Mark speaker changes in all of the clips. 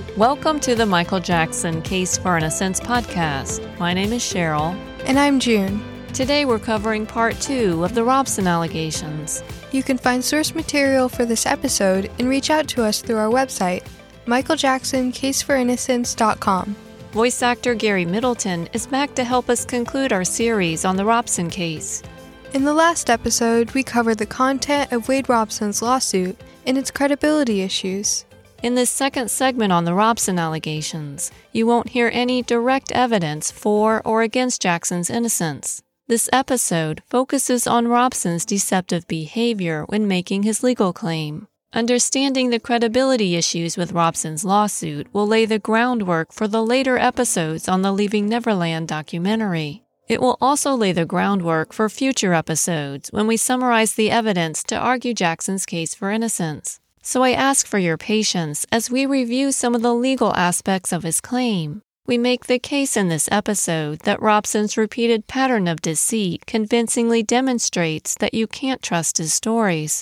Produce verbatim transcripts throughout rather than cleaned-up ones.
Speaker 1: Welcome to the Michael Jackson Case for Innocence podcast. My name is Cheryl.
Speaker 2: And I'm June.
Speaker 1: Today we're covering part two of the Robson allegations.
Speaker 2: You can find source material for this episode and reach out to us through our website, michael jackson case for innocence dot com.
Speaker 1: Voice actor Gary Middleton is back to help us conclude our series on the Robson case.
Speaker 2: In the last episode, we covered the content of Wade Robson's lawsuit and its credibility issues.
Speaker 1: In this second segment on the Robson allegations, you won't hear any direct evidence for or against Jackson's innocence. This episode focuses on Robson's deceptive behavior when making his legal claim. Understanding the credibility issues with Robson's lawsuit will lay the groundwork for the later episodes on the Leaving Neverland documentary. It will also lay the groundwork for future episodes when we summarize the evidence to argue Jackson's case for innocence. So I ask for your patience as we review some of the legal aspects of his claim. We make the case in this episode that Robson's repeated pattern of deceit convincingly demonstrates that you can't trust his stories.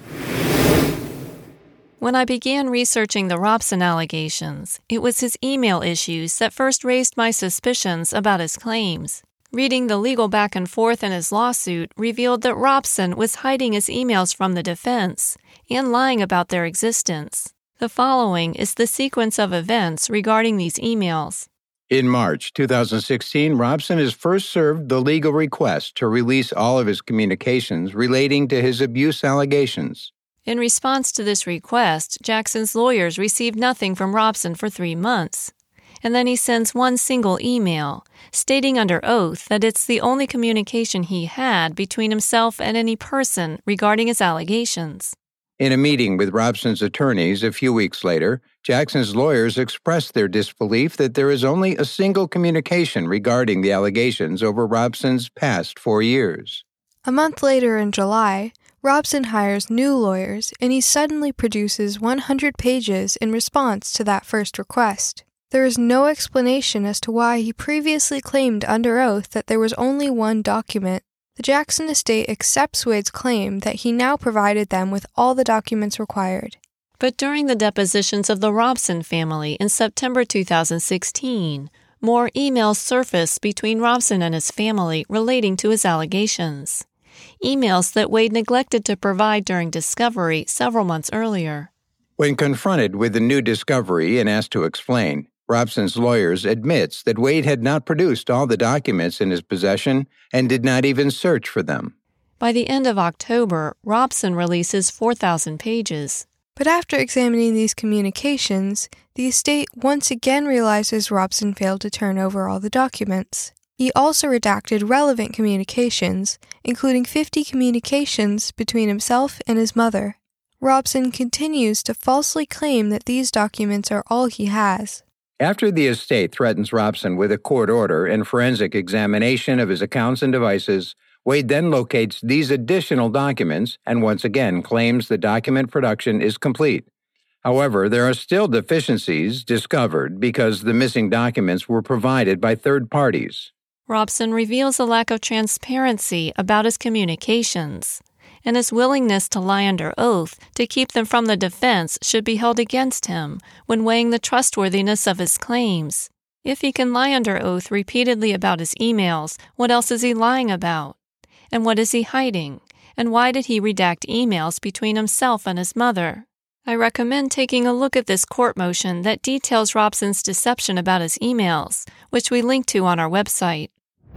Speaker 1: When I began researching the Robson allegations, it was his email issues that first raised my suspicions about his claims. Reading the legal back and forth in his lawsuit revealed that Robson was hiding his emails from the defense and lying about their existence. The following is the sequence of events regarding these emails.
Speaker 3: In March two thousand sixteen, Robson is first served the legal request to release all of his communications relating to his abuse allegations.
Speaker 1: In response to this request, Jackson's lawyers received nothing from Robson for three months. And then he sends one single email, stating under oath that it's the only communication he had between himself and any person regarding his allegations.
Speaker 3: In a meeting with Robson's attorneys a few weeks later, Jackson's lawyers expressed their disbelief that there is only a single communication regarding the allegations over Robson's past four years.
Speaker 2: A month later in July, Robson hires new lawyers and he suddenly produces one hundred pages in response to that first request. There is no explanation as to why he previously claimed under oath that there was only one document. The Jackson estate accepts Wade's claim that he now provided them with all the documents required.
Speaker 1: But during the depositions of the Robson family in September two thousand sixteen, more emails surfaced between Robson and his family relating to his allegations. Emails that Wade neglected to provide during discovery several months earlier.
Speaker 3: When confronted with the new discovery and asked to explain, Robson's lawyers admits that Wade had not produced all the documents in his possession and did not even search for them.
Speaker 1: By the end of October, Robson releases four thousand pages.
Speaker 2: But after examining these communications, the estate once again realizes Robson failed to turn over all the documents. He also redacted relevant communications, including fifty communications between himself and his mother. Robson continues to falsely claim that these documents are all he has.
Speaker 3: After the estate threatens Robson with a court order and forensic examination of his accounts and devices, Wade then locates these additional documents and once again claims the document production is complete. However, there are still deficiencies discovered because the missing documents were provided by third parties.
Speaker 1: Robson reveals a lack of transparency about his communications, and his willingness to lie under oath to keep them from the defense should be held against him when weighing the trustworthiness of his claims. If he can lie under oath repeatedly about his emails, what else is he lying about? And what is he hiding? And why did he redact emails between himself and his mother? I recommend taking a look at this court motion that details Robson's deception about his emails, which we link to on our website.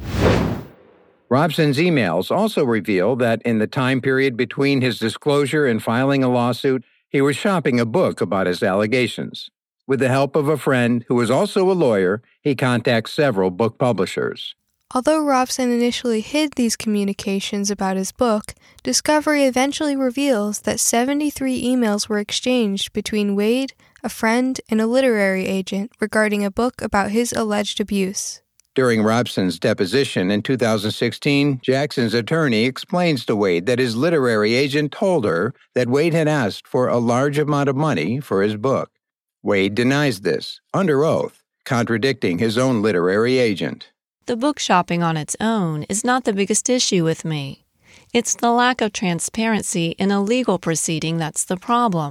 Speaker 3: Robson's emails also reveal that in the time period between his disclosure and filing a lawsuit, he was shopping a book about his allegations. With the help of a friend who was also a lawyer, he contacts several book publishers.
Speaker 2: Although Robson initially hid these communications about his book, discovery eventually reveals that seventy-three emails were exchanged between Wade, a friend, and a literary agent regarding a book about his alleged abuse.
Speaker 3: During Robson's deposition in two thousand sixteen, Jackson's attorney explains to Wade that his literary agent told her that Wade had asked for a large amount of money for his book. Wade denies this, under oath, contradicting his own literary agent.
Speaker 1: The book shopping on its own is not the biggest issue with me. It's the lack of transparency in a legal proceeding that's the problem.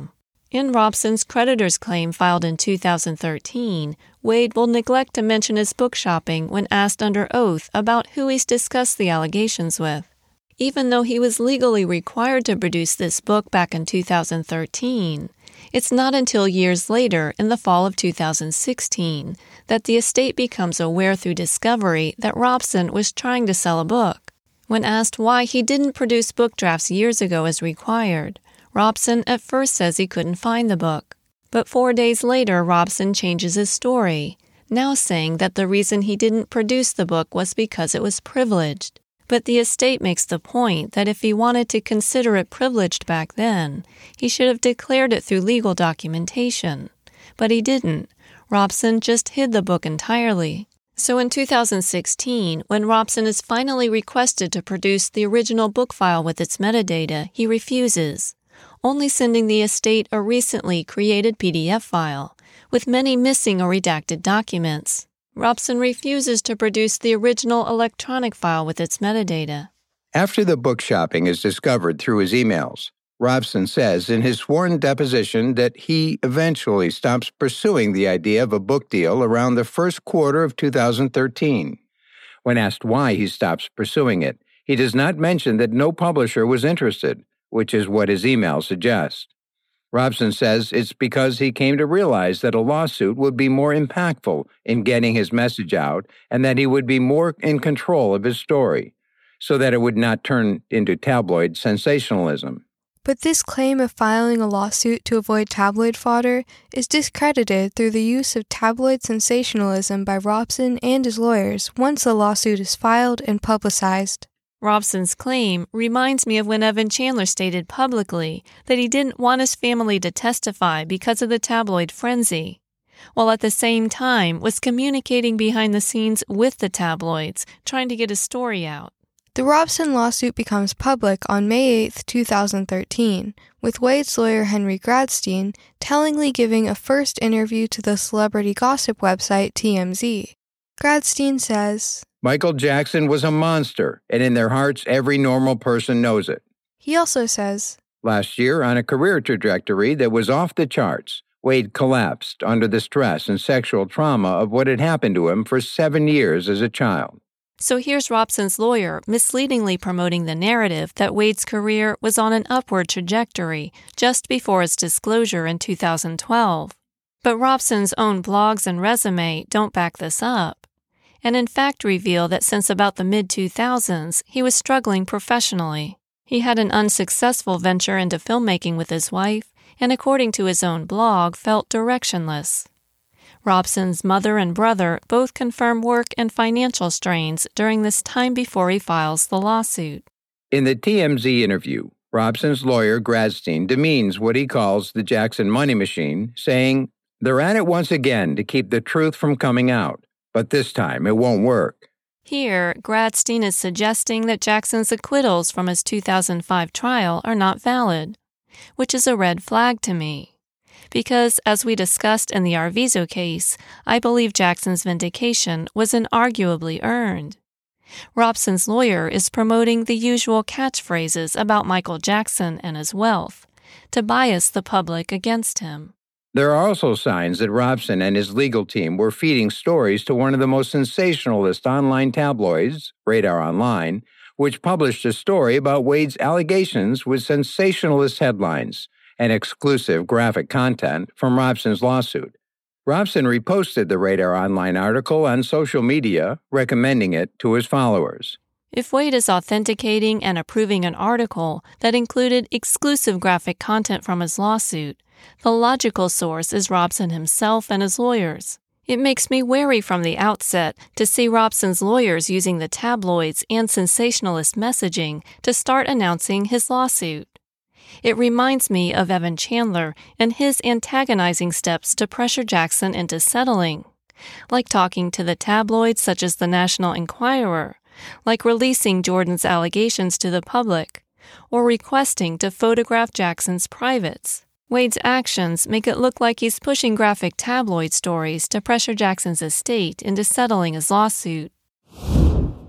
Speaker 1: In Robson's creditor's claim filed in two thousand thirteen, Wade will neglect to mention his book shopping when asked under oath about who he's discussed the allegations with. Even though he was legally required to produce this book back in two thousand thirteen, it's not until years later, in the fall of two thousand sixteen, that the estate becomes aware through discovery that Robson was trying to sell a book. When asked why he didn't produce book drafts years ago as required, Robson at first says he couldn't find the book. But four days later, Robson changes his story, now saying that the reason he didn't produce the book was because it was privileged. But the estate makes the point that if he wanted to consider it privileged back then, he should have declared it through legal documentation. But he didn't. Robson just hid the book entirely. So in two thousand sixteen, when Robson is finally requested to produce the original book file with its metadata, he refuses, only sending the estate a recently created P D F file, with many missing or redacted documents. Robson refuses to produce the original electronic file with its metadata.
Speaker 3: After the book shopping is discovered through his emails, Robson says in his sworn deposition that he eventually stops pursuing the idea of a book deal around the first quarter of two thousand thirteen. When asked why he stops pursuing it, he does not mention that no publisher was interested, which is what his emails suggest. Robson says it's because he came to realize that a lawsuit would be more impactful in getting his message out and that he would be more in control of his story, so that it would not turn into tabloid sensationalism.
Speaker 2: But this claim of filing a lawsuit to avoid tabloid fodder is discredited through the use of tabloid sensationalism by Robson and his lawyers once the lawsuit is filed and publicized.
Speaker 1: Robson's claim reminds me of when Evan Chandler stated publicly that he didn't want his family to testify because of the tabloid frenzy, while at the same time was communicating behind the scenes with the tabloids, trying to get his story out.
Speaker 2: The Robson lawsuit becomes public on May eighth, two thousand thirteen, with Wade's lawyer Henry Gradstein tellingly giving a first interview to the celebrity gossip website T M Z. Gradstein says,
Speaker 3: Michael Jackson was a monster, and in their hearts, every normal person knows it.
Speaker 2: He also says,
Speaker 3: Last year, on a career trajectory that was off the charts, Wade collapsed under the stress and sexual trauma of what had happened to him for seven years as a child.
Speaker 1: So here's Robson's lawyer misleadingly promoting the narrative that Wade's career was on an upward trajectory just before his disclosure in two thousand twelve. But Robson's own blogs and resume don't back this up, and in fact reveal that since about the mid two thousands, he was struggling professionally. He had an unsuccessful venture into filmmaking with his wife, and according to his own blog, felt directionless. Robson's mother and brother both confirm work and financial strains during this time before he files the lawsuit.
Speaker 3: In the T M Z interview, Robson's lawyer Gradstein demeans what he calls the Jackson money machine, saying, They're at it once again to keep the truth from coming out, but this time it won't work.
Speaker 1: Here, Gradstein is suggesting that Jackson's acquittals from his two thousand five trial are not valid, which is a red flag to me. Because, as we discussed in the Arvizo case, I believe Jackson's vindication was inarguably earned. Robson's lawyer is promoting the usual catchphrases about Michael Jackson and his wealth to bias the public against him.
Speaker 3: There are also signs that Robson and his legal team were feeding stories to one of the most sensationalist online tabloids, Radar Online, which published a story about Wade's allegations with sensationalist headlines and exclusive graphic content from Robson's lawsuit. Robson reposted the Radar Online article on social media, recommending it to his followers.
Speaker 1: If Wade is authenticating and approving an article that included exclusive graphic content from his lawsuit, the logical source is Robson himself and his lawyers. It makes me wary from the outset to see Robson's lawyers using the tabloids and sensationalist messaging to start announcing his lawsuit. It reminds me of Evan Chandler and his antagonizing steps to pressure Jackson into settling, like talking to the tabloids such as the National Enquirer, like releasing Jordan's allegations to the public, or requesting to photograph Jackson's privates. Wade's actions make it look like he's pushing graphic tabloid stories to pressure Jackson's estate into settling his lawsuit.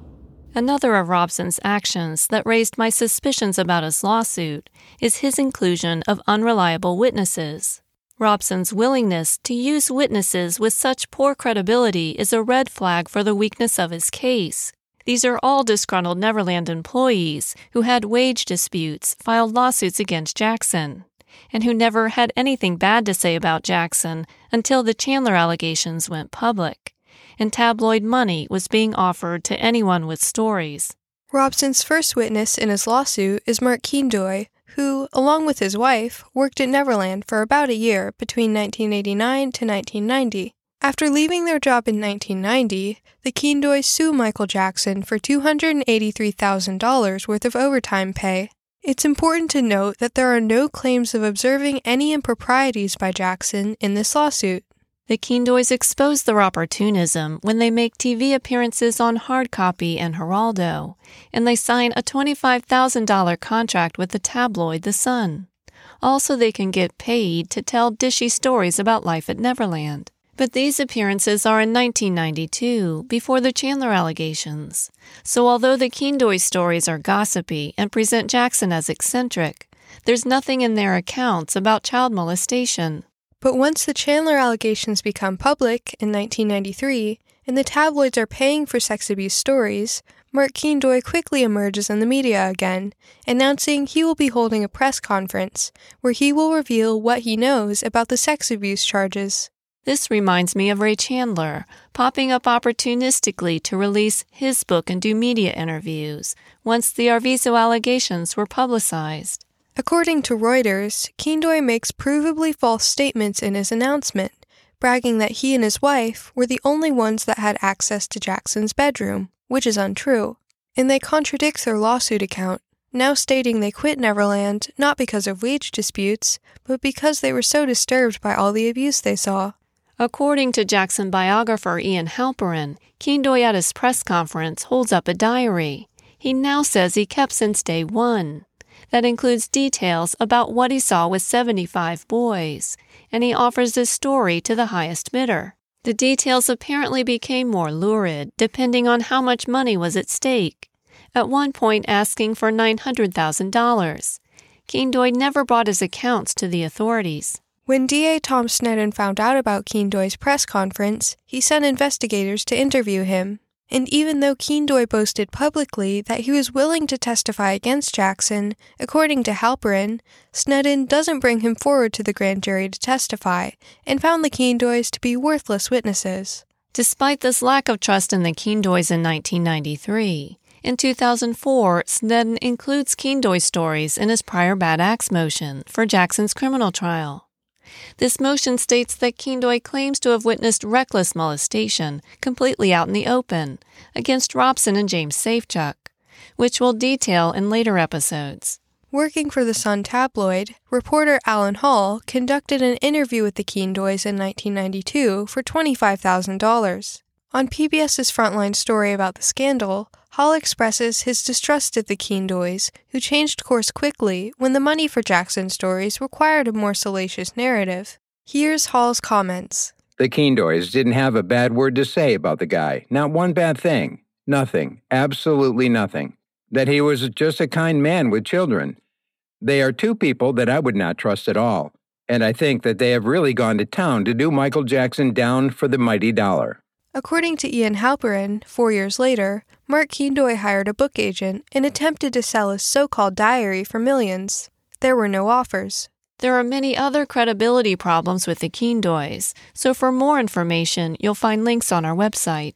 Speaker 1: Another of Robson's actions that raised my suspicions about his lawsuit is his inclusion of unreliable witnesses. Robson's willingness to use witnesses with such poor credibility is a red flag for the weakness of his case. These are all disgruntled Neverland employees who had wage disputes, filed lawsuits against Jackson, and who never had anything bad to say about Jackson until the Chandler allegations went public, and tabloid money was being offered to anyone with stories.
Speaker 2: Robson's first witness in his lawsuit is Mark Kiendoy, who, along with his wife, worked at Neverland for about a year between nineteen eighty-nine to nineteen ninety. After leaving their job in nineteen ninety, the Kiendoys sue Michael Jackson for two hundred eighty-three thousand dollars worth of overtime pay. It's important to note that there are no claims of observing any improprieties by Jackson in this lawsuit.
Speaker 1: The Kiendoys expose their opportunism when they make T V appearances on Hard Copy and Geraldo, and they sign a twenty-five thousand dollars contract with the tabloid The Sun. Also, they can get paid to tell dishy stories about life at Neverland. But these appearances are in nineteen ninety-two, before the Chandler allegations. So although the Kiendoy stories are gossipy and present Jackson as eccentric, there's nothing in their accounts about child molestation.
Speaker 2: But once the Chandler allegations become public in nineteen ninety-three, and the tabloids are paying for sex abuse stories, Mark Kiendoy quickly emerges in the media again, announcing he will be holding a press conference where he will reveal what he knows about the sex abuse charges.
Speaker 1: This reminds me of Ray Chandler, popping up opportunistically to release his book and do media interviews once the Arvizo allegations were publicized.
Speaker 2: According to Reuters, Kiendoy makes provably false statements in his announcement, bragging that he and his wife were the only ones that had access to Jackson's bedroom, which is untrue. And they contradict their lawsuit account, now stating they quit Neverland not because of wage disputes, but because they were so disturbed by all the abuse they saw.
Speaker 1: According to Jackson biographer Ian Halperin, Kiendoy at his press conference holds up a diary he now says he kept since day one. That includes details about what he saw with seventy-five boys, and he offers this story to the highest bidder. The details apparently became more lurid, depending on how much money was at stake, at one point asking for nine hundred thousand dollars. Kiendoy never brought his accounts to the authorities.
Speaker 2: When D A Tom Sneddon found out about Kiendoy's press conference, he sent investigators to interview him. And even though Kiendoy boasted publicly that he was willing to testify against Jackson, according to Halperin, Sneddon doesn't bring him forward to the grand jury to testify, and found the Kiendoys to be worthless witnesses.
Speaker 1: Despite this lack of trust in the Kiendoys in nineteen ninety-three, in two thousand four, Sneddon includes Kiendoy stories in his prior bad acts motion for Jackson's criminal trial. This motion states that Kiendoy claims to have witnessed reckless molestation completely out in the open against Robson and James Safechuck, which we'll detail in later episodes.
Speaker 2: Working for the Sun tabloid, reporter Alan Hall conducted an interview with the Kiendoys in nineteen ninety-two for twenty-five thousand dollars. On PBS's Frontline story about the scandal, Hall expresses his distrust of the Kiendoys, who changed course quickly when the money for Jackson stories required a more salacious narrative. Here's Hall's comments.
Speaker 3: The Kiendoys didn't have a bad word to say about the guy. Not one bad thing. Nothing. Absolutely nothing. That he was just a kind man with children. They are two people that I would not trust at all. And I think that they have really gone to town to do Michael Jackson down for the mighty dollar.
Speaker 2: According to Ian Halperin, four years later, Mark Kiendoy hired a book agent and attempted to sell his so-called diary for millions. There were no offers.
Speaker 1: There are many other credibility problems with the Kiendoys, so for more information, you'll find links on our website.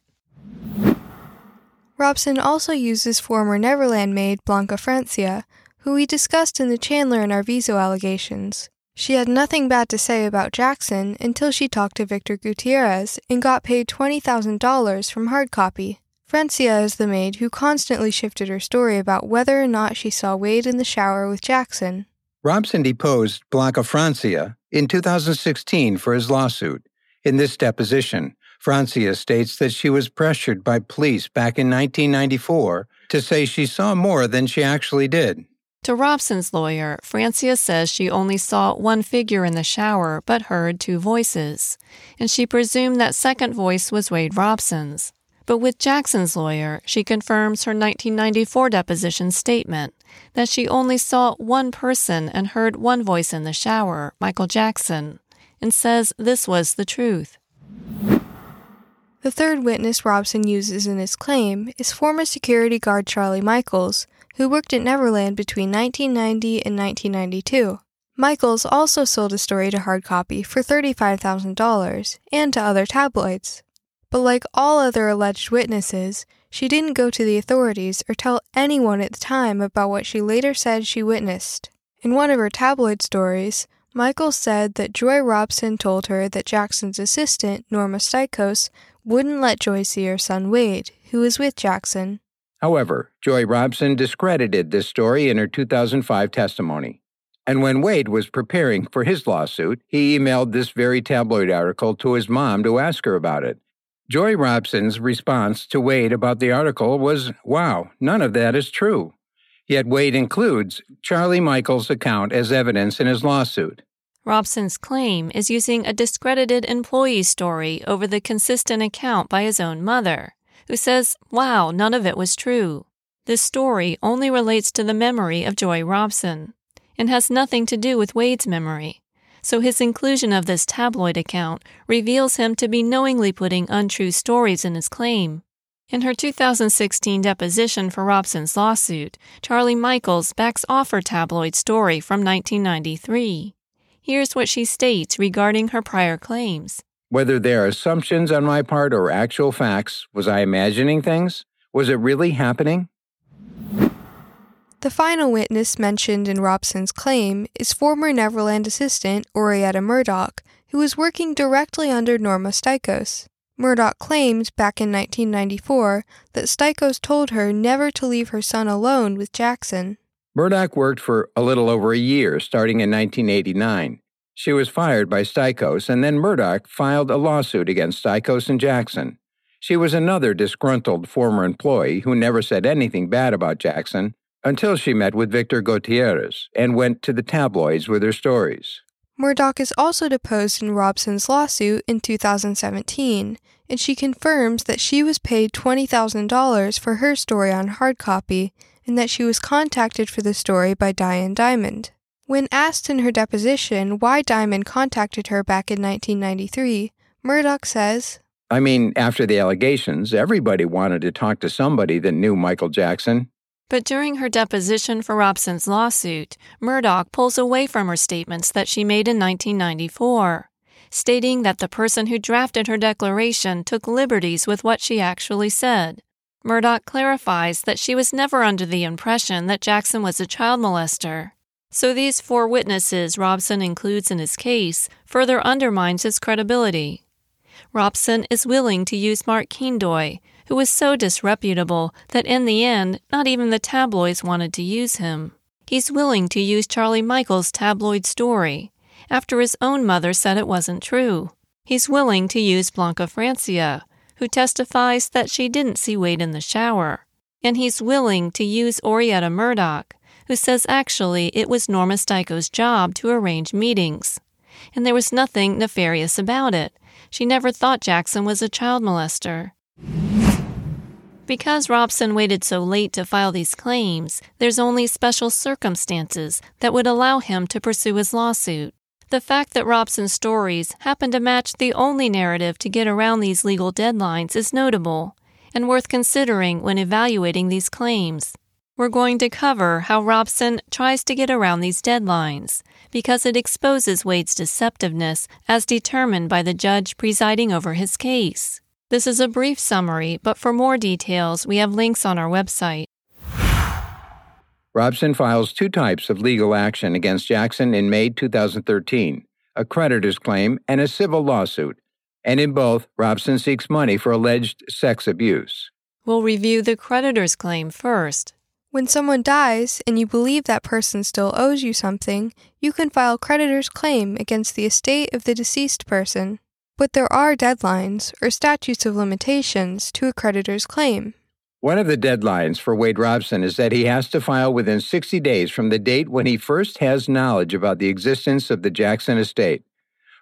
Speaker 2: Robson also uses former Neverland maid Blanca Francia, who we discussed in the Chandler and Arvizo allegations. She had nothing bad to say about Jackson until she talked to Victor Gutierrez and got paid twenty thousand dollars from Hard Copy. Francia is the maid who constantly shifted her story about whether or not she saw Wade in the shower with Jackson.
Speaker 3: Robson deposed Blanca Francia in two thousand sixteen for his lawsuit. In this deposition, Francia states that she was pressured by police back in nineteen ninety-four to say she saw more than she actually did.
Speaker 1: To Robson's lawyer, Francia says she only saw one figure in the shower but heard two voices, and she presumed that second voice was Wade Robson's. But with Jackson's lawyer, she confirms her nineteen ninety-four deposition statement that she only saw one person and heard one voice in the shower, Michael Jackson, and says this was the truth.
Speaker 2: The third witness Robson uses in his claim is former security guard Charlie Michaels, who worked at Neverland between nineteen ninety and nineteen ninety-two. Michaels also sold a story to Hardcopy for thirty-five thousand dollars and to other tabloids. But like all other alleged witnesses, she didn't go to the authorities or tell anyone at the time about what she later said she witnessed. In one of her tabloid stories, Michaels said that Joy Robson told her that Jackson's assistant, Norma Stykos, wouldn't let Joy see her son Wade, who was with Jackson.
Speaker 3: However, Joy Robson discredited this story in her two thousand five testimony. And when Wade was preparing for his lawsuit, he emailed this very tabloid article to his mom to ask her about it. Joy Robson's response to Wade about the article was, "Wow, none of that is true." Yet Wade includes Charlie Michaels' account as evidence in his lawsuit.
Speaker 1: Robson's claim is using a discredited employee story over the consistent account by his own mother, who says, "Wow, none of it was true." This story only relates to the memory of Joy Robson and has nothing to do with Wade's memory. So his inclusion of this tabloid account reveals him to be knowingly putting untrue stories in his claim. In her two thousand sixteen deposition for Robson's lawsuit, Charlie Michaels backs off her tabloid story from nineteen ninety-three. Here's what she states regarding her prior claims.
Speaker 3: Whether they're assumptions on my part or actual facts, was I imagining things? Was it really happening?
Speaker 2: The final witness mentioned in Robson's claim is former Neverland assistant Orietta Murdoch, who was working directly under Norma Stykos. Murdoch claimed back in nineteen ninety-four that Stykos told her never to leave her son alone with Jackson.
Speaker 3: Murdoch worked for a little over a year, starting in nineteen eighty-nine. She was fired by Stykos, and then Murdoch filed a lawsuit against Stykos and Jackson. She was another disgruntled former employee who never said anything bad about Jackson until she met with Victor Gutierrez and went to the tabloids with her stories.
Speaker 2: Murdoch is also deposed in Robson's lawsuit in two thousand seventeen, and she confirms that she was paid twenty thousand dollars for her story on Hardcopy and that she was contacted for the story by Diane Diamond. When asked in her deposition why Diamond contacted her back in nineteen ninety-three, Murdoch says,
Speaker 3: I mean, after the allegations, everybody wanted to talk to somebody that knew Michael Jackson.
Speaker 1: But during her deposition for Robson's lawsuit, Murdoch pulls away from her statements that she made in nineteen ninety-four, stating that the person who drafted her declaration took liberties with what she actually said. Murdoch clarifies that she was never under the impression that Jackson was a child molester. So these four witnesses Robson includes in his case further undermines his credibility. Robson is willing to use Mark Keendoy, who was so disreputable that in the end, not even the tabloids wanted to use him. He's willing to use Charlie Michaels' tabloid story, after his own mother said it wasn't true. He's willing to use Blanca Francia, who testifies that she didn't see Wade in the shower. And he's willing to use Orietta Murdoch, who says actually it was Norma Stykos' job to arrange meetings. And there was nothing nefarious about it. She never thought Jackson was a child molester. Because Robson waited so late to file these claims, there's only special circumstances that would allow him to pursue his lawsuit. The fact that Robson's stories happen to match the only narrative to get around these legal deadlines is notable and worth considering when evaluating these claims. We're going to cover how Robson tries to get around these deadlines because it exposes Wade's deceptiveness as determined by the judge presiding over his case. This is a brief summary, but for more details, we have links on our website.
Speaker 3: Robson files two types of legal action against Jackson in May two thousand thirteen, a creditor's claim and a civil lawsuit, and in both, Robson seeks money for alleged sex abuse.
Speaker 1: We'll review the creditor's claim first.
Speaker 2: When someone dies and you believe that person still owes you something, you can file creditor's claim against the estate of the deceased person. But there are deadlines or statutes of limitations to a creditor's claim.
Speaker 3: One of the deadlines for Wade Robson is that he has to file within sixty days from the date when he first has knowledge about the existence of the Jackson estate.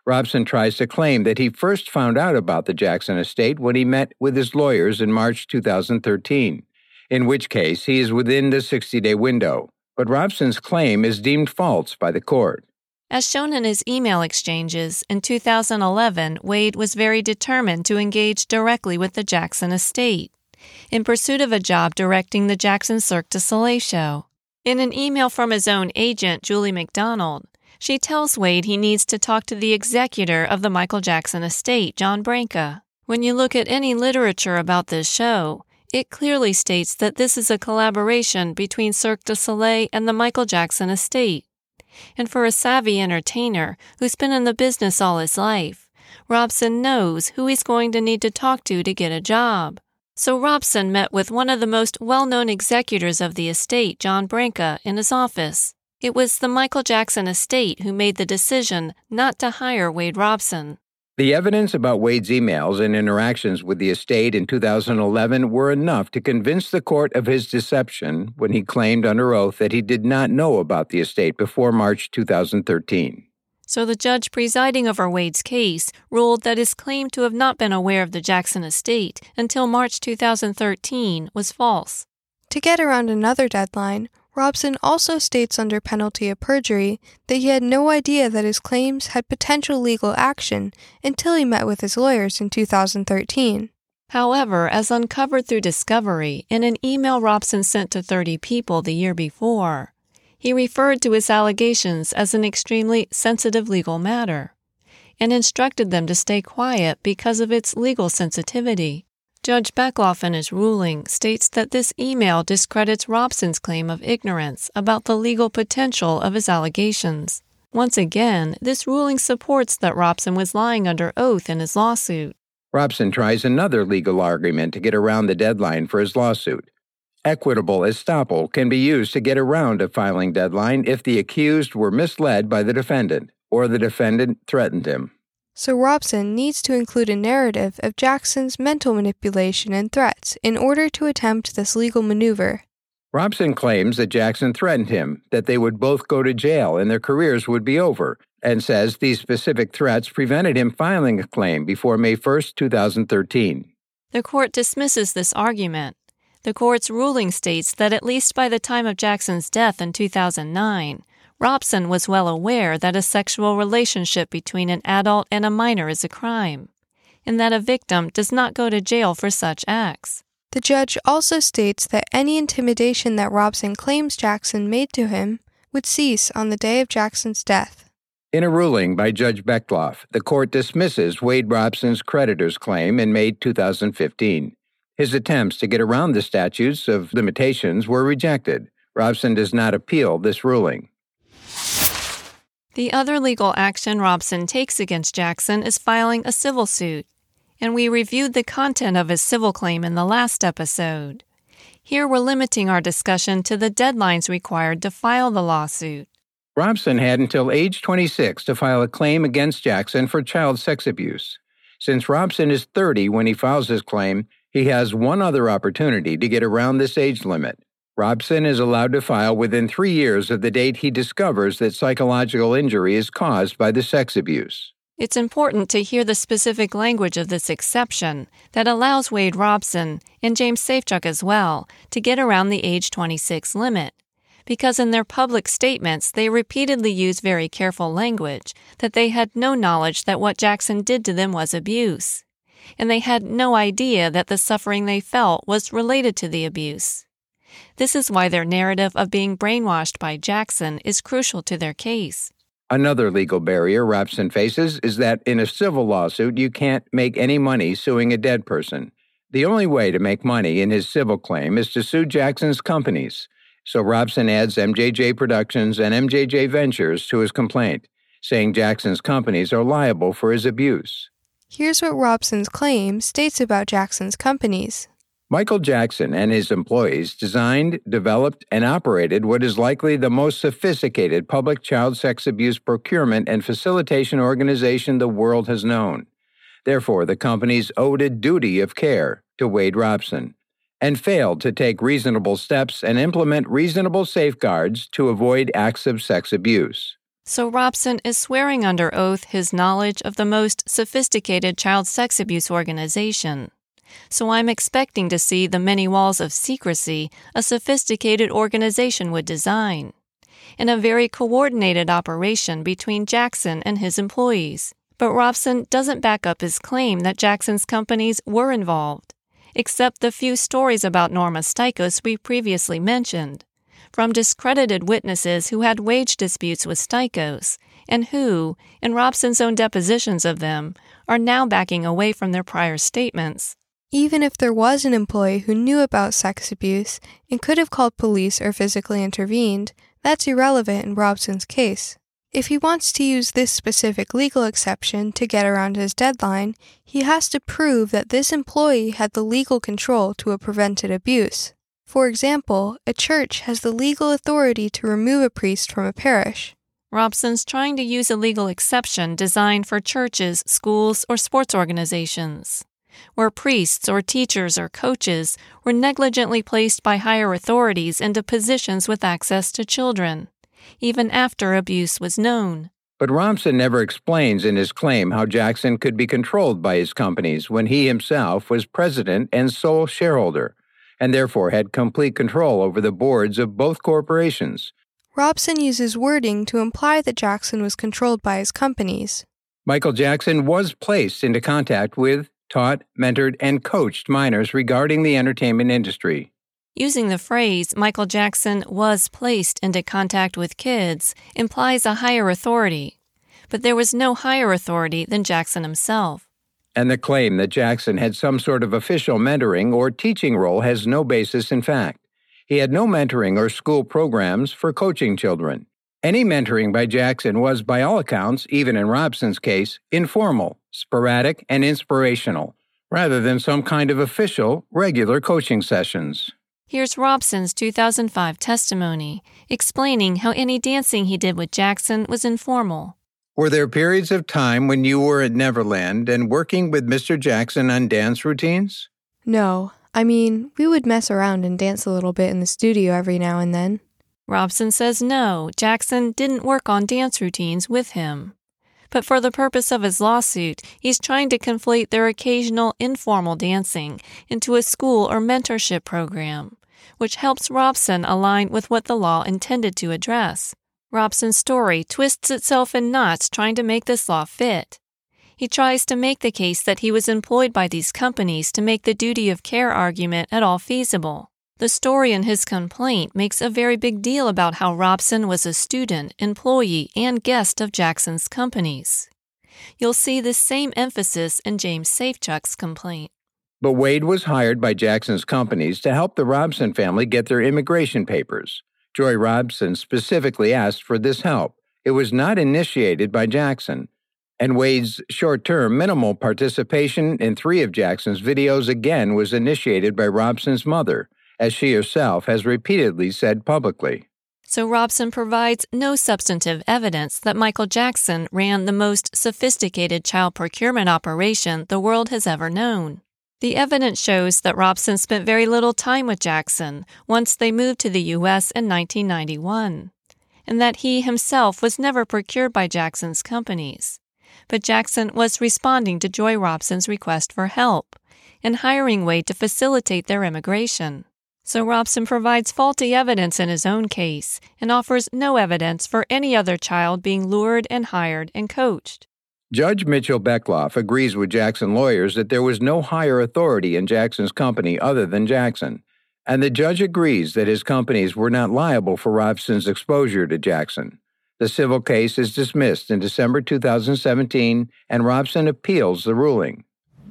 Speaker 3: Robson tries to claim that he first found out about the Jackson estate when he met with his lawyers in March two thousand thirteen, in which case he is within the sixty-day window. But Robson's claim is deemed false by the court.
Speaker 1: As shown in his email exchanges, in two thousand eleven, Wade was very determined to engage directly with the Jackson estate, in pursuit of a job directing the Jackson Cirque du Soleil show. In an email from his own agent, Julie McDonald, she tells Wade he needs to talk to the executor of the Michael Jackson estate, John Branca. When you look at any literature about this show, it clearly states that this is a collaboration between Cirque du Soleil and the Michael Jackson estate. And for a savvy entertainer who's been in the business all his life, Robson knows who he's going to need to talk to to get a job. So Robson met with one of the most well-known executors of the estate, John Branca, in his office. It was the Michael Jackson estate who made the decision not to hire Wade Robson.
Speaker 3: The evidence about Wade's emails and interactions with the estate in two thousand eleven were enough to convince the court of his deception when he claimed under oath that he did not know about the estate before March two thousand thirteen.
Speaker 1: So the judge presiding over Wade's case ruled that his claim to have not been aware of the Jackson estate until March two thousand thirteen was false.
Speaker 2: To get around another deadline, Robson also states under penalty of perjury that he had no idea that his claims had potential legal action until he met with his lawyers in two thousand thirteen.
Speaker 1: However, as uncovered through discovery in an email Robson sent to thirty people the year before, he referred to his allegations as an extremely sensitive legal matter and instructed them to stay quiet because of its legal sensitivity. Judge Beckloff in his ruling states that this email discredits Robson's claim of ignorance about the legal potential of his allegations. Once again, this ruling supports that Robson was lying under oath in his lawsuit.
Speaker 3: Robson tries another legal argument to get around the deadline for his lawsuit. Equitable estoppel can be used to get around a filing deadline if the accused were misled by the defendant or the defendant threatened him.
Speaker 2: So Robson needs to include a narrative of Jackson's mental manipulation and threats in order to attempt this legal maneuver.
Speaker 3: Robson claims that Jackson threatened him, that they would both go to jail and their careers would be over, and says these specific threats prevented him filing a claim before May first, two thousand thirteen.
Speaker 1: The court dismisses this argument. The court's ruling states that at least by the time of Jackson's death in two thousand nine, Robson was well aware that a sexual relationship between an adult and a minor is a crime, and that a victim does not go to jail for such acts.
Speaker 2: The judge also states that any intimidation that Robson claims Jackson made to him would cease on the day of Jackson's death.
Speaker 3: In a ruling by Judge Beckloff, the court dismisses Wade Robson's creditor's claim in May two thousand fifteen. His attempts to get around the statutes of limitations were rejected. Robson does not appeal this ruling.
Speaker 1: The other legal action Robson takes against Jackson is filing a civil suit, and we reviewed the content of his civil claim in the last episode. Here we're limiting our discussion to the deadlines required to file the lawsuit.
Speaker 3: Robson had until age twenty-six to file a claim against Jackson for child sex abuse. Since Robson is thirty when he files his claim, he has one other opportunity to get around this age limit. Robson is allowed to file within three years of the date he discovers that psychological injury is caused by the sex abuse.
Speaker 1: It's important to hear the specific language of this exception that allows Wade Robson, and James Safechuck as well, to get around the age twenty-six limit, because in their public statements they repeatedly use very careful language that they had no knowledge that what Jackson did to them was abuse, and they had no idea that the suffering they felt was related to the abuse. This is why their narrative of being brainwashed by Jackson is crucial to their case.
Speaker 3: Another legal barrier Robson faces is that in a civil lawsuit you can't make any money suing a dead person. The only way to make money in his civil claim is to sue Jackson's companies. So Robson adds M J J Productions and M J J Ventures to his complaint, saying Jackson's companies are liable for his abuse.
Speaker 2: Here's what Robson's claim states about Jackson's companies.
Speaker 3: Michael Jackson and his employees designed, developed, and operated what is likely the most sophisticated public child sex abuse procurement and facilitation organization the world has known. Therefore, the companies owed a duty of care to Wade Robson and failed to take reasonable steps and implement reasonable safeguards to avoid acts of sex abuse.
Speaker 1: So Robson is swearing under oath his knowledge of the most sophisticated child sex abuse organization. So I'm expecting to see the many walls of secrecy a sophisticated organization would design, in a very coordinated operation between Jackson and his employees. But Robson doesn't back up his claim that Jackson's companies were involved, except the few stories about Norma Stykos we previously mentioned, from discredited witnesses who had wage disputes with Stykos, and who, in Robson's own depositions of them, are now backing away from their prior statements.
Speaker 2: Even if there was an employee who knew about sex abuse and could have called police or physically intervened, that's irrelevant in Robson's case. If he wants to use this specific legal exception to get around his deadline, he has to prove that this employee had the legal control to have prevented abuse. For example, a church has the legal authority to remove a priest from a parish.
Speaker 1: Robson's trying to use a legal exception designed for churches, schools, or sports organizations, where priests or teachers or coaches were negligently placed by higher authorities into positions with access to children, even after abuse was known.
Speaker 3: But Robson never explains in his claim how Jackson could be controlled by his companies when he himself was president and sole shareholder, and therefore had complete control over the boards of both corporations.
Speaker 2: Robson uses wording to imply that Jackson was controlled by his companies.
Speaker 3: Michael Jackson was placed into contact with, taught, mentored, and coached minors regarding the entertainment industry.
Speaker 1: Using the phrase, Michael Jackson was placed into contact with kids, implies a higher authority, but there was no higher authority than Jackson himself.
Speaker 3: And the claim that Jackson had some sort of official mentoring or teaching role has no basis in fact. He had no mentoring or school programs for coaching children. Any mentoring by Jackson was, by all accounts, even in Robson's case, informal, sporadic, and inspirational, rather than some kind of official, regular coaching sessions.
Speaker 1: Here's Robson's two thousand five testimony, explaining how any dancing he did with Jackson was informal.
Speaker 3: Were there periods of time when you were at Neverland and working with Mister Jackson on dance routines?
Speaker 2: No. I mean, we would mess around and dance a little bit in the studio every now and then.
Speaker 1: Robson says no, Jackson didn't work on dance routines with him. But for the purpose of his lawsuit, he's trying to conflate their occasional informal dancing into a school or mentorship program, which helps Robson align with what the law intended to address. Robson's story twists itself in knots trying to make this law fit. He tries to make the case that he was employed by these companies to make the duty of care argument at all feasible. The story in his complaint makes a very big deal about how Robson was a student, employee, and guest of Jackson's companies. You'll see the same emphasis in James Safechuck's complaint.
Speaker 3: But Wade was hired by Jackson's companies to help the Robson family get their immigration papers. Joy Robson specifically asked for this help. It was not initiated by Jackson. And Wade's short-term minimal participation in three of Jackson's videos again was initiated by Robson's mother, as she herself has repeatedly said publicly.
Speaker 1: So Robson provides no substantive evidence that Michael Jackson ran the most sophisticated child procurement operation the world has ever known. The evidence shows that Robson spent very little time with Jackson once they moved to the U S in nineteen ninety-one, and that he himself was never procured by Jackson's companies. But Jackson was responding to Joy Robson's request for help and hiring Wade to facilitate their immigration. So Robson provides faulty evidence in his own case and offers no evidence for any other child being lured and hired and coached.
Speaker 3: Judge Mitchell Beckloff agrees with Jackson lawyers that there was no higher authority in Jackson's company other than Jackson, and the judge agrees that his companies were not liable for Robson's exposure to Jackson. The civil case is dismissed in December two thousand seventeen, and Robson appeals the ruling.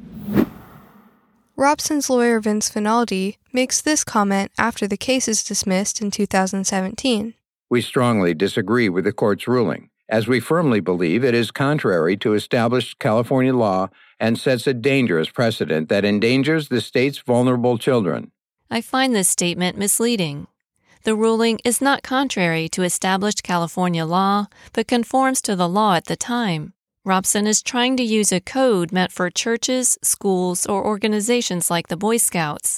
Speaker 2: Robson's lawyer Vince Finaldi makes this comment after the case is dismissed in two thousand seventeen.
Speaker 3: We strongly disagree with the court's ruling, as we firmly believe it is contrary to established California law and sets a dangerous precedent that endangers the state's vulnerable children.
Speaker 1: I find this statement misleading. The ruling is not contrary to established California law, but conforms to the law at the time. Robson is trying to use a code meant for churches, schools, or organizations like the Boy Scouts.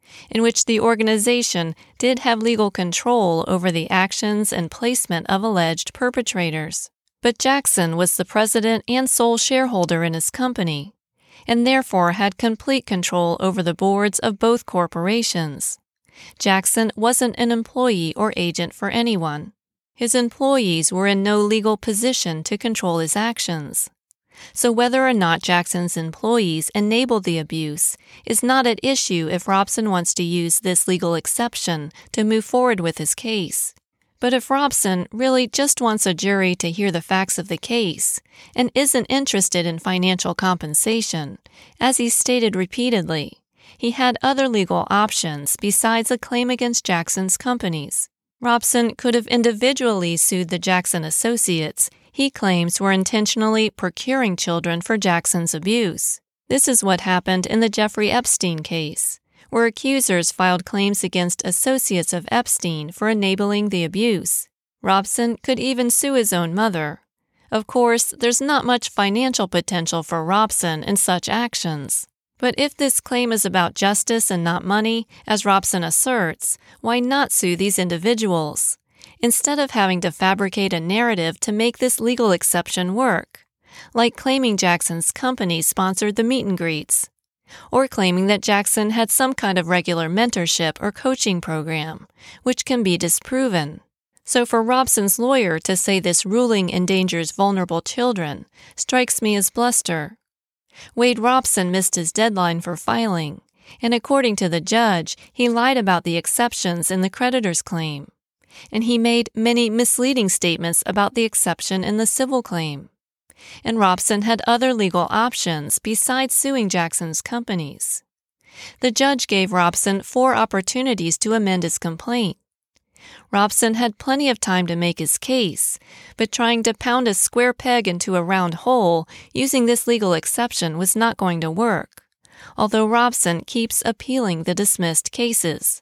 Speaker 1: in which the organization did have legal control over the actions and placement of alleged perpetrators. But Jackson was the president and sole shareholder in his company, and therefore had complete control over the boards of both corporations. Jackson wasn't an employee or agent for anyone. His employees were in no legal position to control his actions. So whether or not Jackson's employees enabled the abuse is not at issue if Robson wants to use this legal exception to move forward with his case. But if Robson really just wants a jury to hear the facts of the case and isn't interested in financial compensation, as he stated repeatedly, he had other legal options besides a claim against Jackson's companies. Robson could have individually sued the Jackson associates he claims were intentionally procuring children for Jackson's abuse. This is what happened in the Jeffrey Epstein case, where accusers filed claims against associates of Epstein for enabling the abuse. Robson could even sue his own mother. Of course, there's not much financial potential for Robson in such actions. But if this claim is about justice and not money, as Robson asserts, why not sue these individuals, instead of having to fabricate a narrative to make this legal exception work, like claiming Jackson's company sponsored the meet and greets, or claiming that Jackson had some kind of regular mentorship or coaching program, which can be disproven. So for Robson's lawyer to say this ruling endangers vulnerable children strikes me as bluster. Wade Robson missed his deadline for filing, and according to the judge, he lied about the exceptions in the creditor's claim, and he made many misleading statements about the exception in the civil claim. And Robson had other legal options besides suing Jackson's companies. The judge gave Robson four opportunities to amend his complaint. Robson had plenty of time to make his case, but trying to pound a square peg into a round hole using this legal exception was not going to work, although Robson keeps appealing the dismissed cases.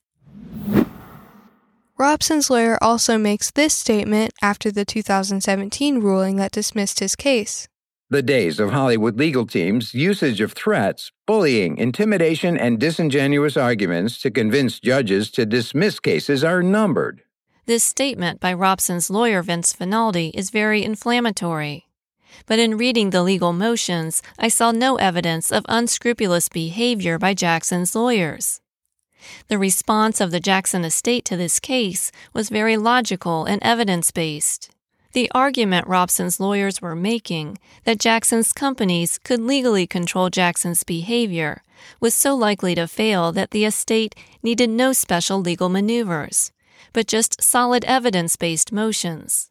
Speaker 2: Robson's lawyer also makes this statement after the two thousand seventeen ruling that dismissed his case.
Speaker 3: The days of Hollywood legal teams' usage of threats, bullying, intimidation, and disingenuous arguments to convince judges to dismiss cases are numbered.
Speaker 1: This statement by Robson's lawyer Vince Finaldi is very inflammatory. But in reading the legal motions, I saw no evidence of unscrupulous behavior by Jackson's lawyers. The response of the Jackson estate to this case was very logical and evidence-based. The argument Robson's lawyers were making, that Jackson's companies could legally control Jackson's behavior, was so likely to fail that the estate needed no special legal maneuvers, but just solid evidence-based motions.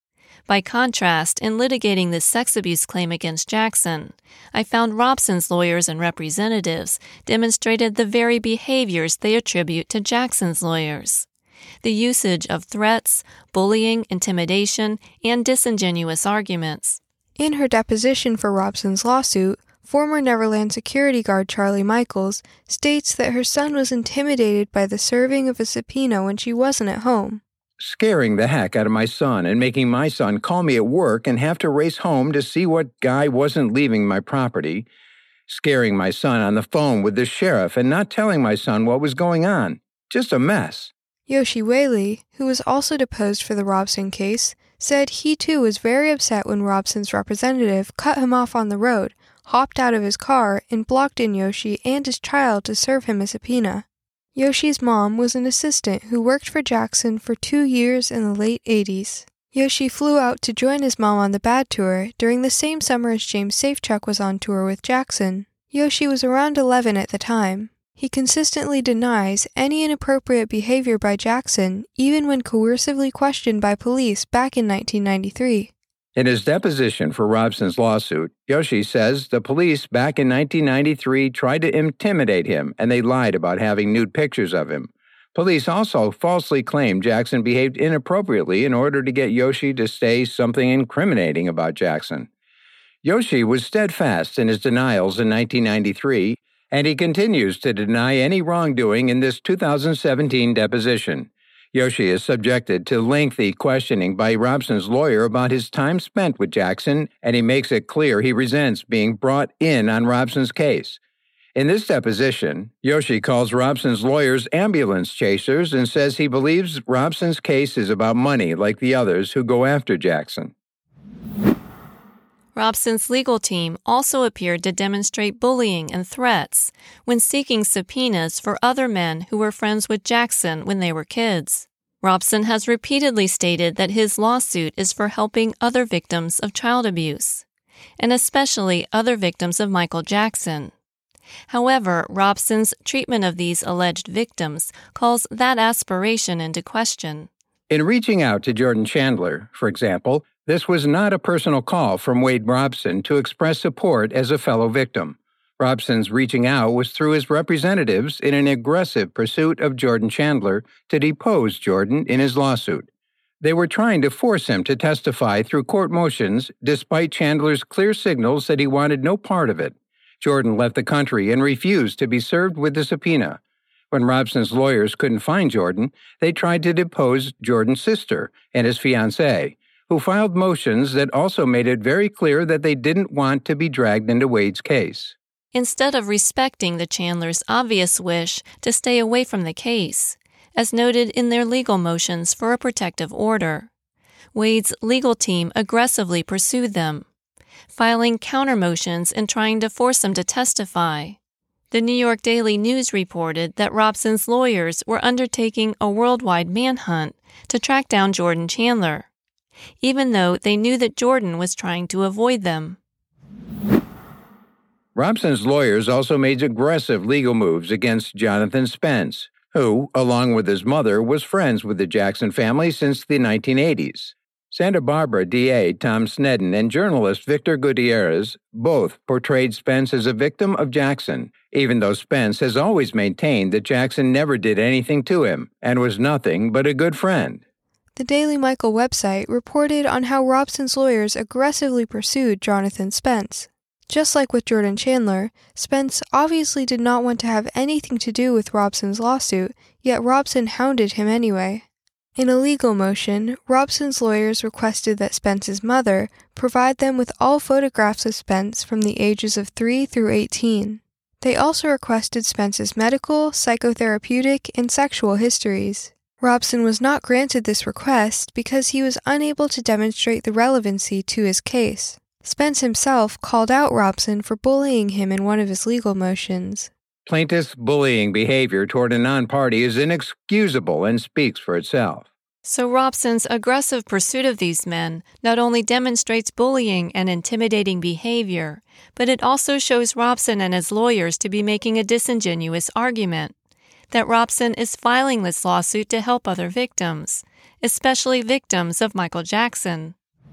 Speaker 1: By contrast, in litigating this sex abuse claim against Jackson, I found Robson's lawyers and representatives demonstrated the very behaviors they attribute to Jackson's lawyers. The usage of threats, bullying, intimidation, and disingenuous arguments.
Speaker 2: In her deposition for Robson's lawsuit, former Neverland security guard Charlie Michaels states that her son was intimidated by the serving of a subpoena when she wasn't at home.
Speaker 3: Scaring the heck out of my son and making my son call me at work and have to race home to see what guy wasn't leaving my property. Scaring my son on the phone with the sheriff and not telling my son what was going on. Just a mess.
Speaker 2: Yoshi Whaley, who was also deposed for the Robson case, said he too was very upset when Robson's representative cut him off on the road, hopped out of his car, and blocked in Yoshi and his child to serve him a subpoena. Yoshi's mom was an assistant who worked for Jackson for two years in the late eighties. Yoshi flew out to join his mom on the Bad Tour during the same summer as James Safechuck was on tour with Jackson. Yoshi was around eleven at the time. He consistently denies any inappropriate behavior by Jackson, even when coercively questioned by police back in nineteen ninety-three.
Speaker 3: In his deposition for Robson's lawsuit, Yoshi says the police back in nineteen ninety-three tried to intimidate him and they lied about having nude pictures of him. Police also falsely claimed Jackson behaved inappropriately in order to get Yoshi to say something incriminating about Jackson. Yoshi was steadfast in his denials in nineteen ninety-three, and he continues to deny any wrongdoing in this two thousand seventeen deposition. Yoshi is subjected to lengthy questioning by Robson's lawyer about his time spent with Jackson, and he makes it clear he resents being brought in on Robson's case. In this deposition, Yoshi calls Robson's lawyers ambulance chasers and says he believes Robson's case is about money like the others who go after Jackson.
Speaker 1: Robson's legal team also appeared to demonstrate bullying and threats when seeking subpoenas for other men who were friends with Jackson when they were kids. Robson has repeatedly stated that his lawsuit is for helping other victims of child abuse, and especially other victims of Michael Jackson. However, Robson's treatment of these alleged victims calls that aspiration into question.
Speaker 3: In reaching out to Jordan Chandler, for example, this was not a personal call from Wade Robson to express support as a fellow victim. Robson's reaching out was through his representatives in an aggressive pursuit of Jordan Chandler to depose Jordan in his lawsuit. They were trying to force him to testify through court motions despite Chandler's clear signals that he wanted no part of it. Jordan left the country and refused to be served with the subpoena. When Robson's lawyers couldn't find Jordan, they tried to depose Jordan's sister and his fiancée, who filed motions that also made it very clear that they didn't want to be dragged into Wade's case.
Speaker 1: Instead of respecting the Chandlers' obvious wish to stay away from the case, as noted in their legal motions for a protective order, Wade's legal team aggressively pursued them, filing counter motions and trying to force them to testify. The New York Daily News reported that Robson's lawyers were undertaking a worldwide manhunt to track down Jordan Chandler, even though they knew that Jordan was trying to avoid them.
Speaker 3: Robson's lawyers also made aggressive legal moves against Jonathan Spence, who, along with his mother, was friends with the Jackson family since the nineteen eighties. Santa Barbara D A Tom Sneddon and journalist Victor Gutierrez both portrayed Spence as a victim of Jackson, even though Spence has always maintained that Jackson never did anything to him and was nothing but a good friend.
Speaker 2: The Daily Michael website reported on how Robson's lawyers aggressively pursued Jonathan Spence. Just like with Jordan Chandler, Spence obviously did not want to have anything to do with Robson's lawsuit, yet Robson hounded him anyway. In a legal motion, Robson's lawyers requested that Spence's mother provide them with all photographs of Spence from the ages of three through eighteen. They also requested Spence's medical, psychotherapeutic, and sexual histories. Robson was not granted this request because he was unable to demonstrate the relevancy to his case. Spence himself called out Robson for bullying him in one of his legal motions.
Speaker 3: Plaintiff's bullying behavior toward a non-party is inexcusable and speaks for itself.
Speaker 1: So Robson's aggressive pursuit of these men not only demonstrates bullying and intimidating behavior, but it also shows Robson and his lawyers to be making a disingenuous argument, that Robson is filing this lawsuit to help other victims, especially victims of Michael Jackson.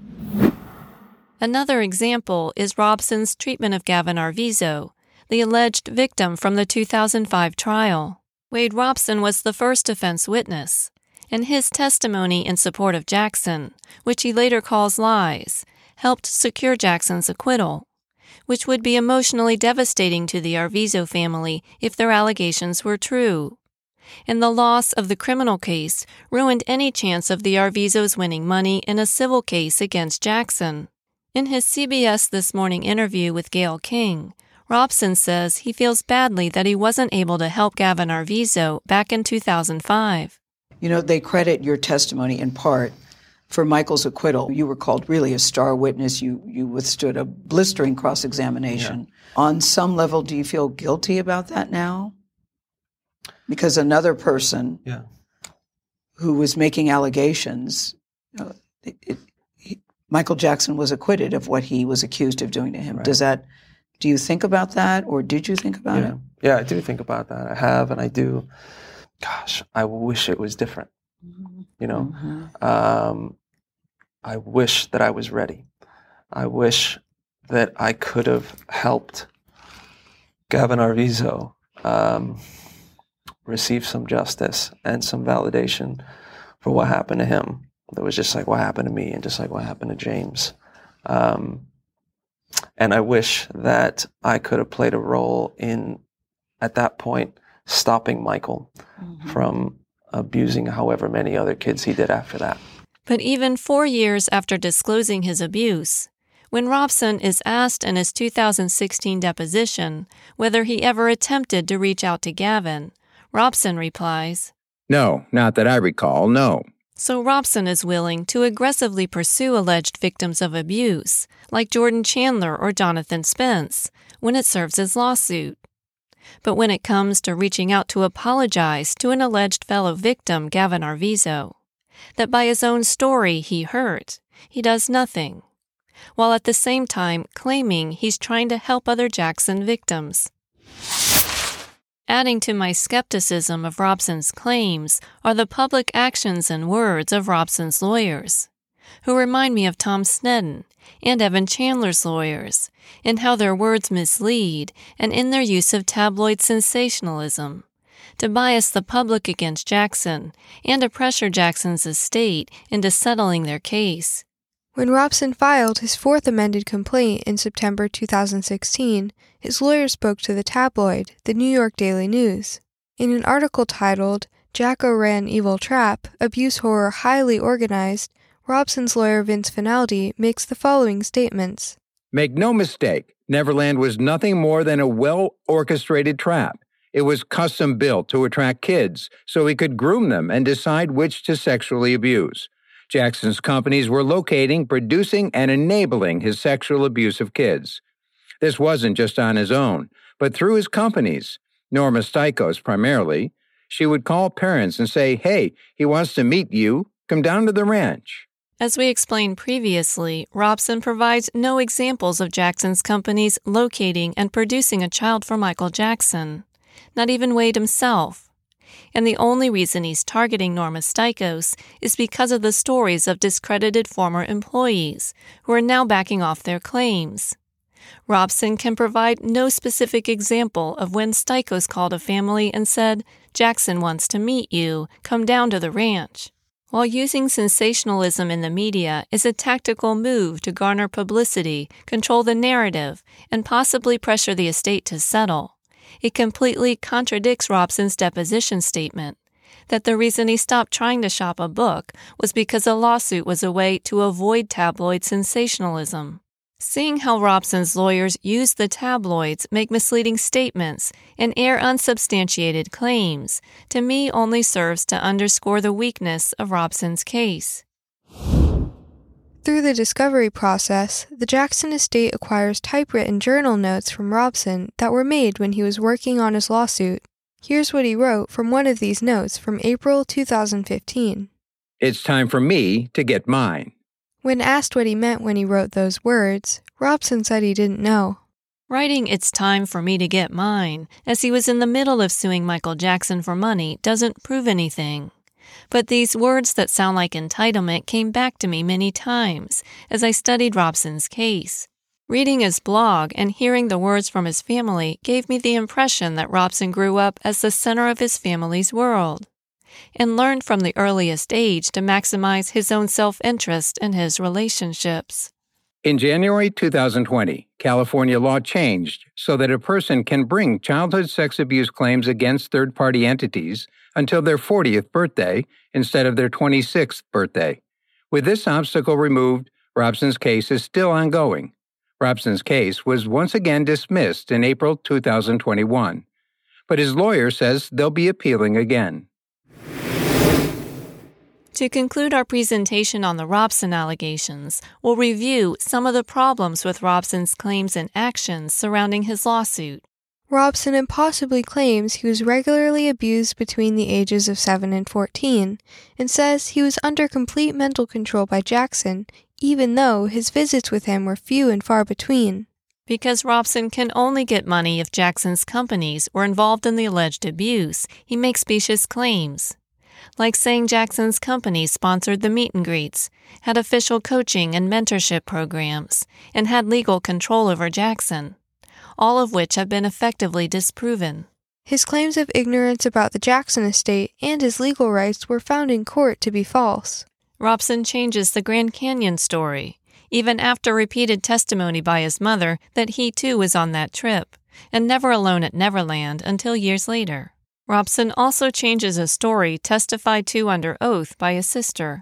Speaker 1: Another example is Robson's treatment of Gavin Arvizo, the alleged victim from the two thousand five trial. Wade Robson was the first defense witness, and his testimony in support of Jackson, which he later calls lies, helped secure Jackson's acquittal, which would be emotionally devastating to the Arvizo family if their allegations were true. And the loss of the criminal case ruined any chance of the Arvizos winning money in a civil case against Jackson. In his C B S This Morning interview with Gayle King, Robson says he feels badly that he wasn't able to help Gavin Arvizo back in two thousand five.
Speaker 4: You know, they credit your testimony in part for Michael's acquittal. You were called really a star witness. You you withstood a blistering cross-examination. Yeah. On some level, do you feel guilty about that now? Because another person yeah. who was making allegations, you know, it, it, he, Michael Jackson was acquitted of what he was accused of doing to him. Right. Does that, do you think about that, or did you think about
Speaker 5: yeah.
Speaker 4: it?
Speaker 5: Yeah, I do think about that. I have, and I do. Gosh, I wish it was different. Mm-hmm. You know, mm-hmm. um, I wish that I was ready. I wish that I could have helped Gavin Arvizo um, receive some justice and some validation for what happened to him. That was just like what happened to me, and just like what happened to James. Um, and I wish that I could have played a role in, at that point, stopping Michael mm-hmm. from abusing however many other kids he did after that.
Speaker 1: But even four years after disclosing his abuse, When Robson is asked in his two thousand sixteen deposition whether he ever attempted to reach out to Gavin, Robson replies,
Speaker 3: "No, not that I recall, no."
Speaker 1: So Robson is willing to aggressively pursue alleged victims of abuse, like Jordan Chandler or Jonathan Spence, when it serves his lawsuit. But when it comes to reaching out to apologize to an alleged fellow victim, Gavin Arvizo, that by his own story he hurt, he does nothing, while at the same time claiming he's trying to help other Jackson victims. Adding to my skepticism of Robson's claims are the public actions and words of Robson's lawyers, who remind me of Tom Sneddon and Evan Chandler's lawyers, in how their words mislead and in their use of tabloid sensationalism, to bias the public against Jackson and to pressure Jackson's estate into settling their case.
Speaker 2: When Robson filed his fourth amended complaint in September two thousand sixteen, his lawyer spoke to the tabloid, the New York Daily News. In an article titled, "Jacko Ran Evil Trap, Abuse Horror Highly Organized," Robson's lawyer Vince Finaldi makes the following statements.
Speaker 3: "Make no mistake, Neverland was nothing more than a well-orchestrated trap. It was custom built to attract kids so he could groom them and decide which to sexually abuse. Jackson's companies were locating, producing, and enabling his sexual abuse of kids. This wasn't just on his own, but through his companies. Norma Stikos primarily. She would call parents and say, 'Hey, he wants to meet you. Come down to the ranch.'"
Speaker 1: As we explained previously, Robson provides no examples of Jackson's companies locating and producing a child for Michael Jackson, not even Wade himself. And the only reason he's targeting Norma Stikos is because of the stories of discredited former employees who are now backing off their claims. Robson can provide no specific example of when Stikos called a family and said, "Jackson wants to meet you, come down to the ranch." While using sensationalism in the media is a tactical move to garner publicity, control the narrative, and possibly pressure the estate to settle, it completely contradicts Robson's deposition statement that the reason he stopped trying to shop a book was because a lawsuit was a way to avoid tabloid sensationalism. Seeing how Robson's lawyers use the tabloids, make misleading statements, and air unsubstantiated claims, to me only serves to underscore the weakness of Robson's case.
Speaker 2: Through the discovery process, the Jackson estate acquires typewritten journal notes from Robson that were made when he was working on his lawsuit. Here's what he wrote from one of these notes from April two thousand fifteen.
Speaker 3: "It's time for me to get mine."
Speaker 2: When asked what he meant when he wrote those words, Robson said he didn't know.
Speaker 1: Writing "It's time for me to get mine" as he was in the middle of suing Michael Jackson for money doesn't prove anything. But these words that sound like entitlement came back to me many times as I studied Robson's case. Reading his blog and hearing the words from his family gave me the impression that Robson grew up as the center of his family's world, and learned from the earliest age to maximize his own self-interest in his relationships.
Speaker 3: In January two thousand twenty, California law changed so that a person can bring childhood sex abuse claims against third-party entities until their fortieth birthday instead of their twenty-sixth birthday. With this obstacle removed, Robson's case is still ongoing. Robson's case was once again dismissed in April two thousand twenty-one, but his lawyer says they'll be appealing again.
Speaker 1: To conclude our presentation on the Robson allegations, we'll review some of the problems with Robson's claims and actions surrounding his lawsuit.
Speaker 2: Robson impossibly claims he was regularly abused between the ages of seven and fourteen, and says he was under complete mental control by Jackson, even though his visits with him were few and far between.
Speaker 1: Because Robson can only get money if Jackson's companies were involved in the alleged abuse, he makes specious claims, like saying Jackson's companies sponsored the meet and greets, had official coaching and mentorship programs, and had legal control over Jackson, all of which have been effectively disproven.
Speaker 2: His claims of ignorance about the Jackson estate and his legal rights were found in court to be false.
Speaker 1: Robson changes the Grand Canyon story, even after repeated testimony by his mother that he too was on that trip, and never alone at Neverland until years later. Robson also changes a story testified to under oath by his sister.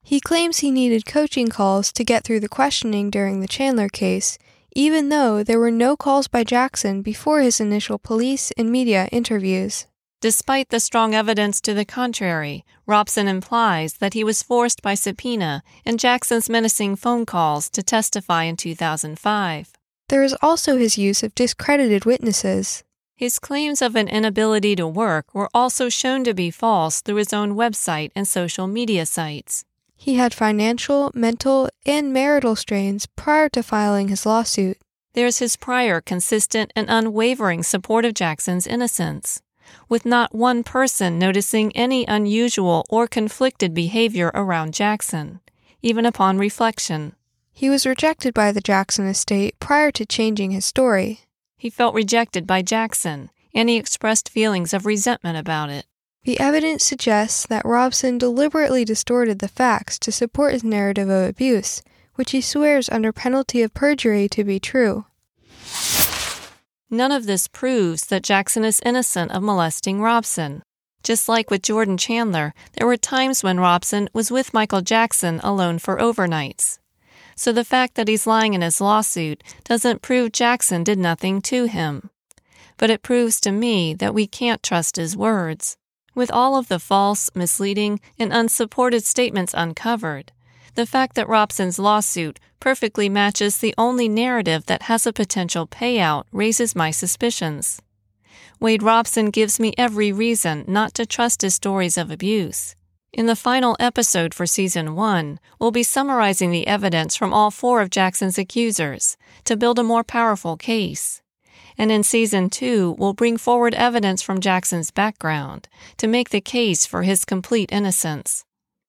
Speaker 2: He claims he needed coaching calls to get through the questioning during the Chandler case, even though there were no calls by Jackson before his initial police and media interviews.
Speaker 1: Despite the strong evidence to the contrary, Robson implies that he was forced by subpoena and Jackson's menacing phone calls to testify in two thousand five.
Speaker 2: There is also his use of discredited witnesses.
Speaker 1: His claims of an inability to work were also shown to be false through his own website and social media sites.
Speaker 2: He had financial, mental, and marital strains prior to filing his lawsuit.
Speaker 1: There's his prior consistent and unwavering support of Jackson's innocence, with not one person noticing any unusual or conflicted behavior around Jackson, even upon reflection.
Speaker 2: He was rejected by the Jackson estate prior to changing his story.
Speaker 1: He felt rejected by Jackson, and he expressed feelings of resentment about it.
Speaker 2: The evidence suggests that Robson deliberately distorted the facts to support his narrative of abuse, which he swears under penalty of perjury to be true.
Speaker 1: None of this proves that Jackson is innocent of molesting Robson. Just like with Jordan Chandler, there were times when Robson was with Michael Jackson alone for overnights. So the fact that he's lying in his lawsuit doesn't prove Jackson did nothing to him. But it proves to me that we can't trust his words. With all of the false, misleading, and unsupported statements uncovered, the fact that Robson's lawsuit perfectly matches the only narrative that has a potential payout raises my suspicions. Wade Robson gives me every reason not to trust his stories of abuse. In the final episode for Season one, we'll be summarizing the evidence from all four of Jackson's accusers to build a more powerful case. And in Season two, we'll bring forward evidence from Jackson's background to make the case for his complete innocence.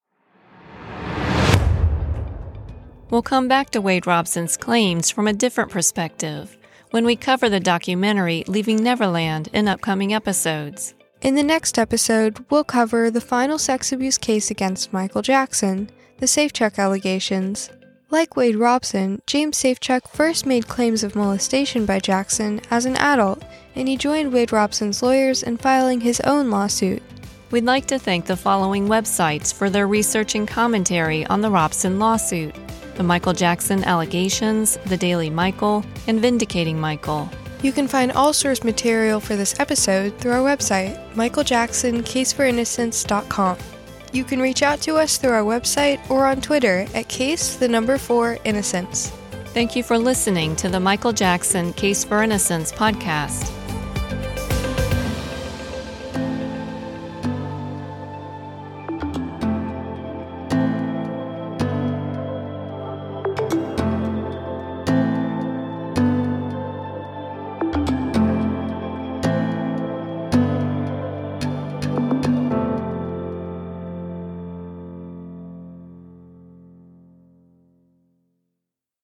Speaker 1: We'll come back to Wade Robson's claims from a different perspective when we cover the documentary Leaving Neverland in upcoming episodes.
Speaker 2: In the next episode, we'll cover the final sex abuse case against Michael Jackson, the SafeChuck allegations. Like Wade Robson, James Safechuck first made claims of molestation by Jackson as an adult, and he joined Wade Robson's lawyers in filing his own lawsuit.
Speaker 1: We'd like to thank the following websites for their research and commentary on the Robson lawsuit: The Michael Jackson Allegations, The Daily Michael, and Vindicating Michael.
Speaker 2: You can find all source material for this episode through our website, michael jackson case for innocence dot com. You can reach out to us through our website or on Twitter at case the number four innocence.
Speaker 1: Thank you for listening to the Michael Jackson Case for Innocence podcast.